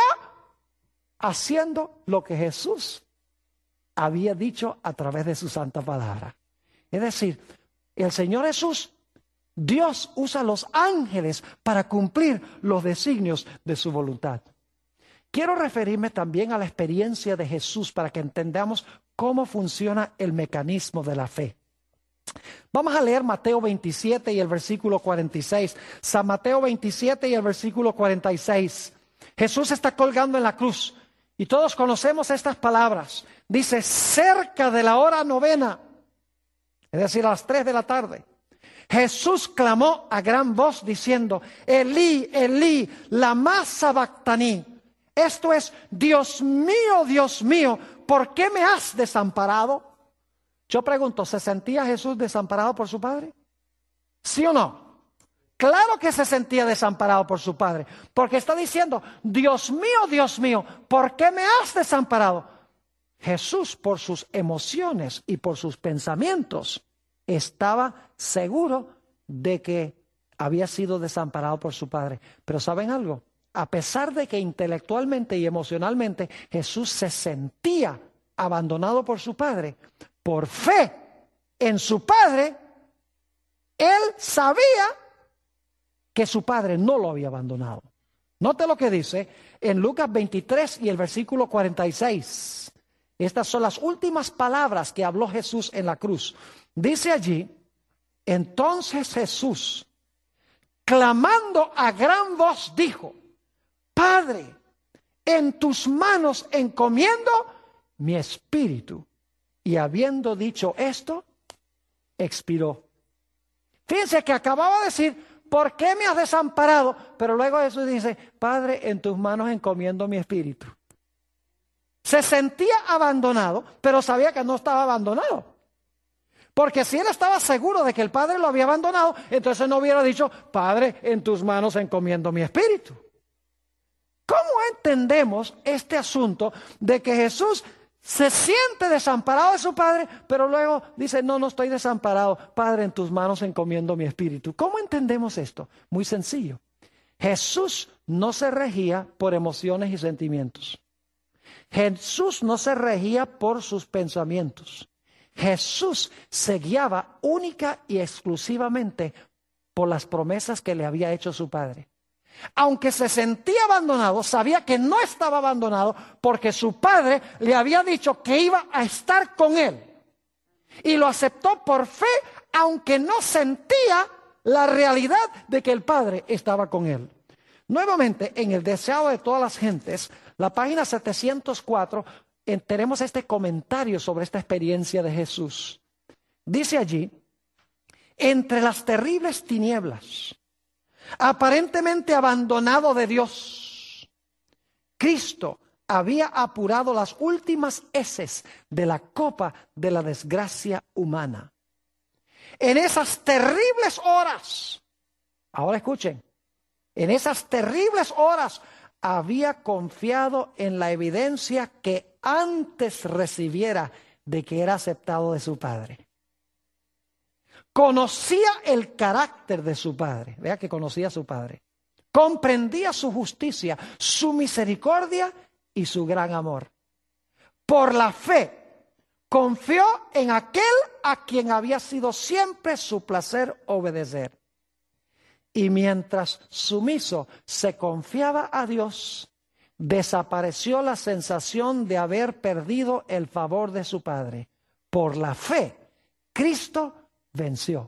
haciendo lo que Jesús había dicho a través de su santa palabra. Es decir, el Señor Jesús, Dios usa los ángeles para cumplir los designios de su voluntad. Quiero referirme también a la experiencia de Jesús para que entendamos cómo funciona el mecanismo de la fe. Vamos a leer Mateo veintisiete y el versículo cuarenta y seis. San Mateo veintisiete y el versículo cuarenta y seis. Jesús está colgando en la cruz y todos conocemos estas palabras. Dice, cerca de la hora novena, es decir, a las tres de la tarde. Jesús clamó a gran voz diciendo, Elí, Elí, lama sabactaní. Esto es, Dios mío, Dios mío, ¿por qué me has desamparado? Yo pregunto, ¿se sentía Jesús desamparado por su Padre? ¿Sí o no? Claro que se sentía desamparado por su Padre, porque está diciendo, Dios mío, Dios mío, ¿por qué me has desamparado? Jesús, por sus emociones y por sus pensamientos, estaba seguro de que había sido desamparado por su Padre. Pero ¿saben algo? A pesar de que intelectualmente y emocionalmente Jesús se sentía abandonado por su Padre, por fe en su Padre, él sabía que su Padre no lo había abandonado. Note lo que dice en Lucas veintitrés y el versículo cuarenta y seis. Estas son las últimas palabras que habló Jesús en la cruz. Dice allí, entonces Jesús, clamando a gran voz, dijo, Padre, en tus manos encomiendo mi espíritu. Y habiendo dicho esto, expiró. Fíjense que acababa de decir, ¿por qué me has desamparado? Pero luego Jesús dice, Padre, en tus manos encomiendo mi espíritu. Se sentía abandonado, pero sabía que no estaba abandonado. Porque si él estaba seguro de que el Padre lo había abandonado, entonces no hubiera dicho, Padre, en tus manos encomiendo mi espíritu. ¿Cómo entendemos este asunto de que Jesús se siente desamparado de su Padre, pero luego dice, no, no estoy desamparado, Padre, en tus manos encomiendo mi espíritu? ¿Cómo entendemos esto? Muy sencillo. Jesús no se regía por emociones y sentimientos. Jesús no se regía por sus pensamientos. Jesús se guiaba única y exclusivamente por las promesas que le había hecho su Padre. Aunque se sentía abandonado, sabía que no estaba abandonado porque su Padre le había dicho que iba a estar con él. Y lo aceptó por fe, aunque no sentía la realidad de que el Padre estaba con él. Nuevamente, en el deseado de todas las gentes, la página setecientos cuatro, tenemos este comentario sobre esta experiencia de Jesús. Dice allí, entre las terribles tinieblas, aparentemente abandonado de Dios, Cristo había apurado las últimas heces de la copa de la desgracia humana. En esas terribles horas, ahora escuchen, en esas terribles horas había confiado en la evidencia que antes recibiera de que era aceptado de su Padre. Conocía el carácter de su Padre. Vea que conocía a su Padre. Comprendía su justicia, su misericordia y su gran amor. Por la fe, confió en aquel a quien había sido siempre su placer obedecer. Y mientras sumiso se confiaba a Dios, desapareció la sensación de haber perdido el favor de su Padre. Por la fe, Cristo venció.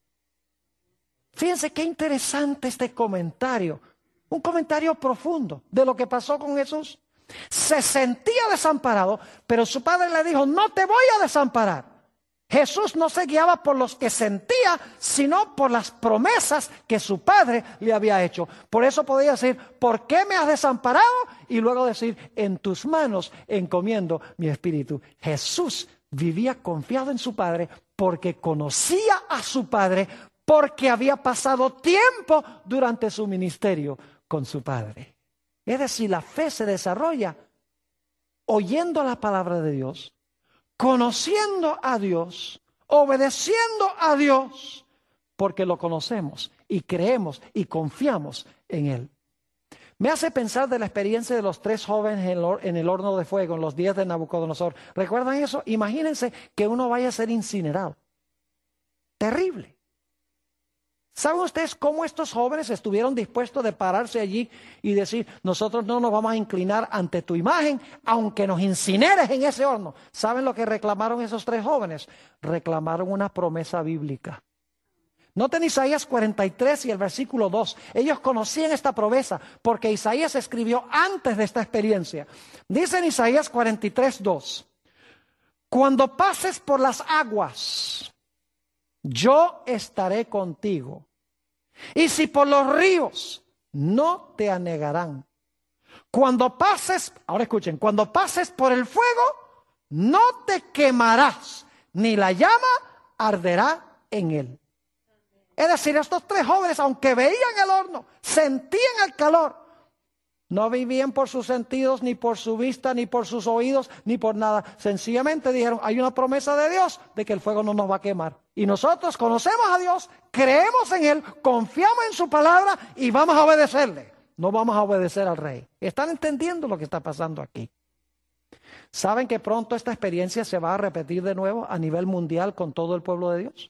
Fíjense qué interesante este comentario. Un comentario profundo de lo que pasó con Jesús. Se sentía desamparado, pero su Padre le dijo, no te voy a desamparar. Jesús no se guiaba por los que sentía, sino por las promesas que su Padre le había hecho. Por eso podía decir, ¿por qué me has desamparado? Y luego decir, en tus manos encomiendo mi espíritu. Jesús vivía confiado en su Padre porque conocía a su Padre, porque había pasado tiempo durante su ministerio con su Padre. Es decir, la fe se desarrolla oyendo la palabra de Dios, conociendo a Dios, obedeciendo a Dios, porque lo conocemos y creemos y confiamos en Él. Me hace pensar de la experiencia de los tres jóvenes en el horno de fuego en los días de Nabucodonosor. ¿Recuerdan eso? Imagínense que uno vaya a ser incinerado. Terrible. ¿Saben ustedes cómo estos jóvenes estuvieron dispuestos de pararse allí y decir, nosotros no nos vamos a inclinar ante tu imagen, aunque nos incineres en ese horno? ¿Saben lo que reclamaron esos tres jóvenes? Reclamaron una promesa bíblica. Noten Isaías cuarenta y tres y el versículo dos. Ellos conocían esta promesa porque Isaías escribió antes de esta experiencia. Dice en Isaías cuarenta y tres, dos. Cuando pases por las aguas, yo estaré contigo. Y si por los ríos, no te anegarán. Cuando pases, ahora escuchen, cuando pases por el fuego, no te quemarás, ni la llama arderá en él. Es decir, estos tres jóvenes, aunque veían el horno, sentían el calor, no vivían por sus sentidos, ni por su vista, ni por sus oídos, ni por nada. Sencillamente dijeron, hay una promesa de Dios de que el fuego no nos va a quemar. Y nosotros conocemos a Dios, creemos en Él, confiamos en su palabra y vamos a obedecerle. No vamos a obedecer al rey. ¿Están entendiendo lo que está pasando aquí? ¿Saben que pronto esta experiencia se va a repetir de nuevo a nivel mundial con todo el pueblo de Dios?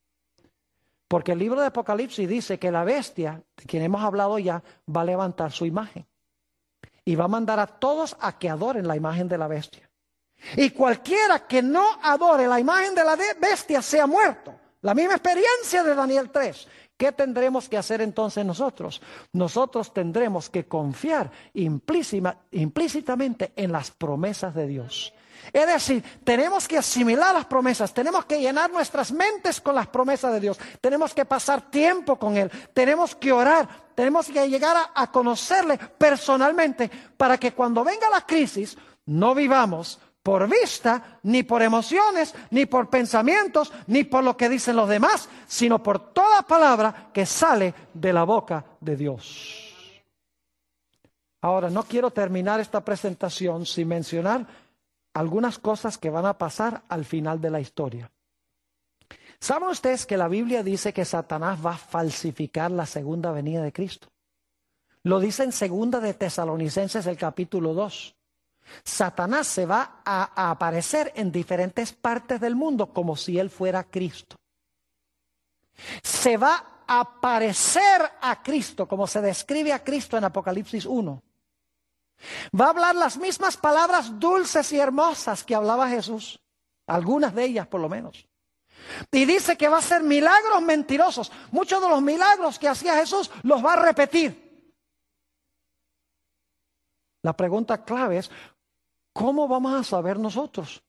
Porque el libro de Apocalipsis dice que la bestia, de quien hemos hablado ya, va a levantar su imagen. Y va a mandar a todos a que adoren la imagen de la bestia. Y cualquiera que no adore la imagen de la bestia sea muerto. La misma experiencia de Daniel tres. ¿Qué tendremos que hacer entonces nosotros? Nosotros tendremos que confiar implícita, implícitamente en las promesas de Dios. Es decir, tenemos que asimilar las promesas, tenemos que llenar nuestras mentes con las promesas de Dios, tenemos que pasar tiempo con Él, tenemos que orar, tenemos que llegar a, a conocerle personalmente para que cuando venga la crisis no vivamos por vista, ni por emociones, ni por pensamientos, ni por lo que dicen los demás, sino por toda palabra que sale de la boca de Dios. Ahora, no quiero terminar esta presentación sin mencionar algunas cosas que van a pasar al final de la historia. ¿Saben ustedes que la Biblia dice que Satanás va a falsificar la segunda venida de Cristo? Lo dice en segunda de Tesalonicenses, el capítulo dos. Satanás se va a, a aparecer en diferentes partes del mundo como si él fuera Cristo. Se va a aparecer a Cristo como se describe a Cristo en Apocalipsis uno. Va a hablar las mismas palabras dulces y hermosas que hablaba Jesús, algunas de ellas por lo menos. Y dice que va a hacer milagros mentirosos. Muchos de los milagros que hacía Jesús los va a repetir. La pregunta clave es, ¿cómo vamos a saber nosotros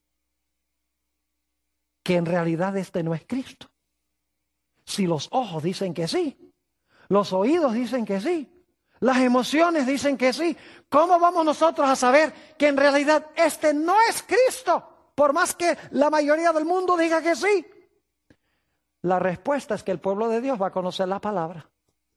que en realidad este no es Cristo? Si los ojos dicen que sí, los oídos dicen que sí, las emociones dicen que sí, ¿cómo vamos nosotros a saber que en realidad este no es Cristo? Por más que la mayoría del mundo diga que sí. La respuesta es que el pueblo de Dios va a conocer la palabra.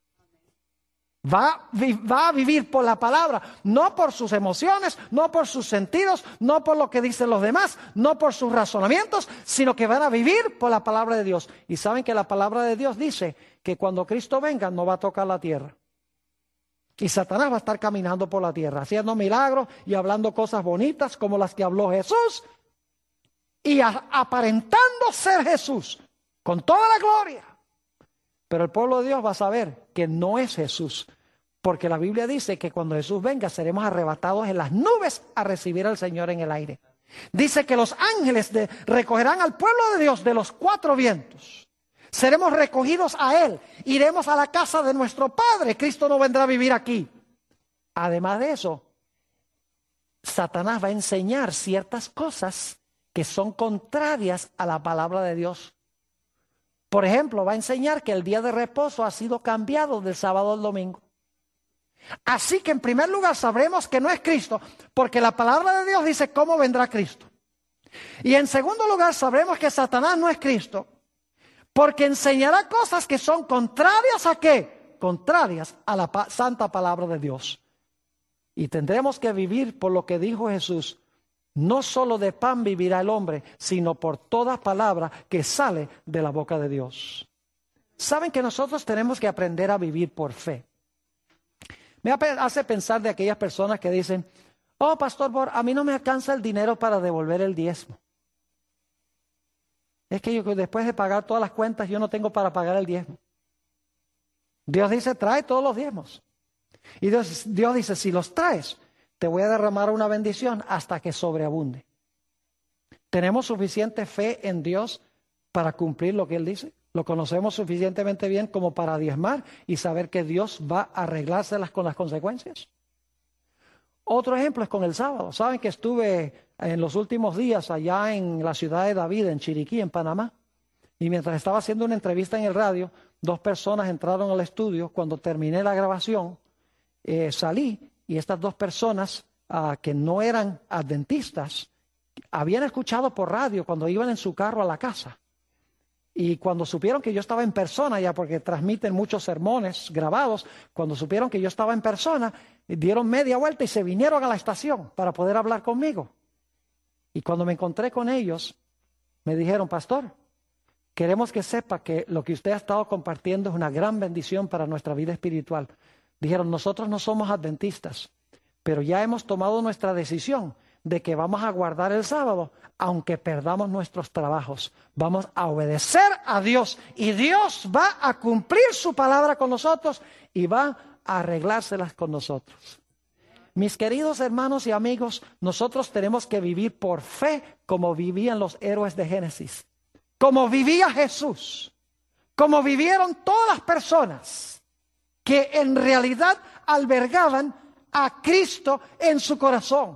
Va, va a vivir por la palabra, no por sus emociones, no por sus sentidos, no por lo que dicen los demás, no por sus razonamientos, sino que van a vivir por la palabra de Dios. Y saben que la palabra de Dios dice que cuando Cristo venga no va a tocar la tierra. Y Satanás va a estar caminando por la tierra, haciendo milagros y hablando cosas bonitas como las que habló Jesús y a, aparentando ser Jesús con toda la gloria. Pero el pueblo de Dios va a saber que no es Jesús, porque la Biblia dice que cuando Jesús venga seremos arrebatados en las nubes a recibir al Señor en el aire. Dice que los ángeles de, recogerán al pueblo de Dios de los cuatro vientos. Seremos recogidos a Él, iremos a la casa de nuestro Padre. Cristo no vendrá a vivir aquí. Además de eso, Satanás va a enseñar ciertas cosas que son contrarias a la palabra de Dios. Por ejemplo, va a enseñar que el día de reposo ha sido cambiado del sábado al domingo. Así que en primer lugar sabremos que no es Cristo, porque la palabra de Dios dice cómo vendrá Cristo. Y en segundo lugar sabremos que Satanás no es Cristo, porque enseñará cosas que son contrarias a ¿qué? Contrarias a la pa- santa palabra de Dios. Y tendremos que vivir por lo que dijo Jesús. No solo de pan vivirá el hombre, sino por toda palabra que sale de la boca de Dios. Saben que nosotros tenemos que aprender a vivir por fe. Me hace pensar de aquellas personas que dicen, oh, Pastor Bor, a mí no me alcanza el dinero para devolver el diezmo. Es que yo después de pagar todas las cuentas, yo no tengo para pagar el diezmo. Dios dice, trae todos los diezmos. Y Dios, Dios dice, si los traes, te voy a derramar una bendición hasta que sobreabunde. ¿Tenemos suficiente fe en Dios para cumplir lo que Él dice? ¿Lo conocemos suficientemente bien como para diezmar y saber que Dios va a arreglárselas con las consecuencias? Otro ejemplo es con el sábado. Saben que estuve en los últimos días allá en la ciudad de David, en Chiriquí, en Panamá. Y mientras estaba haciendo una entrevista en el radio, dos personas entraron al estudio. Cuando terminé la grabación, eh, salí y estas dos personas uh, que no eran adventistas, habían escuchado por radio cuando iban en su carro a la casa. Y cuando supieron que yo estaba en persona, ya porque transmiten muchos sermones grabados, cuando supieron que yo estaba en persona, dieron media vuelta y se vinieron a la estación para poder hablar conmigo. Y cuando me encontré con ellos, me dijeron, pastor, queremos que sepa que lo que usted ha estado compartiendo es una gran bendición para nuestra vida espiritual. Dijeron, nosotros no somos adventistas, pero ya hemos tomado nuestra decisión de que vamos a guardar el sábado, aunque perdamos nuestros trabajos. Vamos a obedecer a Dios y Dios va a cumplir su palabra con nosotros y va a arreglárselas con nosotros. Mis queridos hermanos y amigos, nosotros tenemos que vivir por fe como vivían los héroes de Génesis, como vivía Jesús, como vivieron todas las personas que en realidad albergaban a Cristo en su corazón.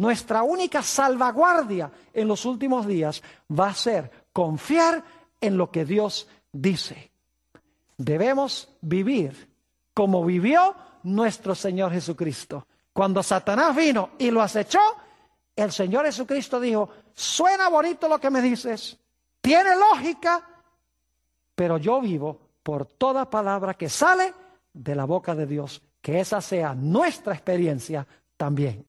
nuestra única salvaguardia en los últimos días va a ser confiar en lo que Dios dice. Debemos vivir como vivió nuestro Señor Jesucristo. Cuando Satanás vino y lo acechó, el Señor Jesucristo dijo: suena bonito lo que me dices, tiene lógica, pero yo vivo por toda palabra que sale de la boca de Dios. Que esa sea nuestra experiencia también.